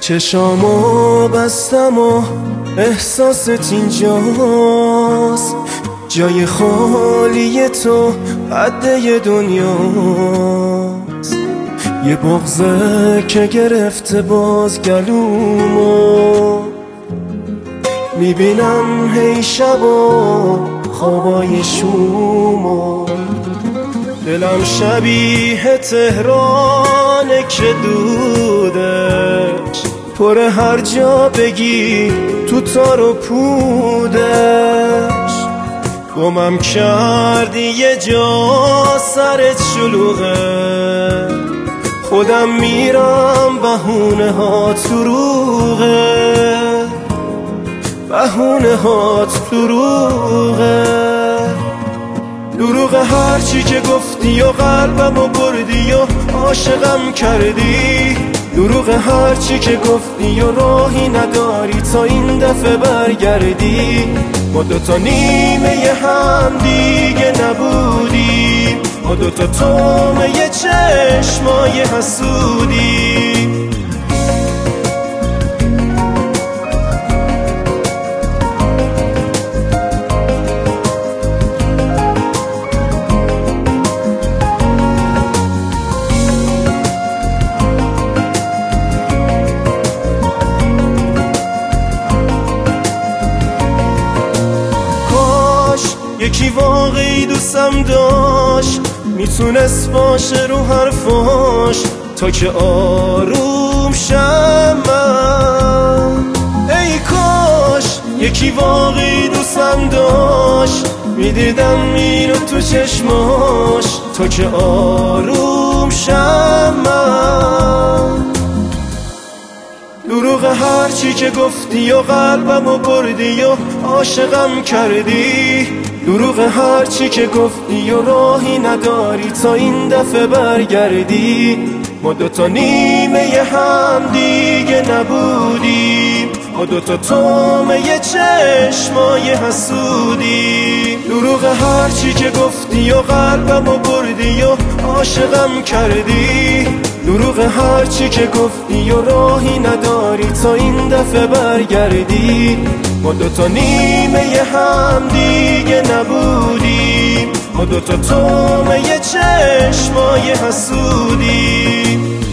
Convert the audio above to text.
چشامو بستم و احساست اینجاست، جای خالی تو عده دنیاست. یه بغضه که گرفته باز گلومو، میبینم هی شبا خوابای شومو. دلم شبیه تهرانه که دودش پر هر جا بگی تو تار و پودش. گمم کردی یه جا سرت شلوغه، خودم میرم بهونه ها دروغه، بهونه ها دروغه. دروغ هرچی که گفتی و قلبمو بردی و عاشقم کردی. دروغ هرچی که گفتی و راهی نداری تا این دفعه برگردی. ما دوتا نیمه هم دیگه نبودیم، ما دوتا تومه چشمای حسودیم. یکی واقعی دوستم داشت، میتونست باشه رو حرفاش تا که آروم شم من. ای کاش یکی واقعی دوستم داشت، میدیدم اینو تو چشماش تا که آروم شم من. دروغ هرچی که گفتی و قلبمو بردی و عاشقم کردی. دروغ هرچی که گفتی و راهی نداری تا این دفعه برگردی. ما دوتا نیمه هم دیگه نبودیم، ما دوتا تومه چشمای حسودیم. دروغ هرچی که گفتی و قلبمو بردی و عاشقم کردی. دروغ هرچی که گفتی و راهی نداری تا این دفعه برگردی. ما دوتا نیمه هم دیگه نبودیم، ما دوتا تومه چشمای حسودیم.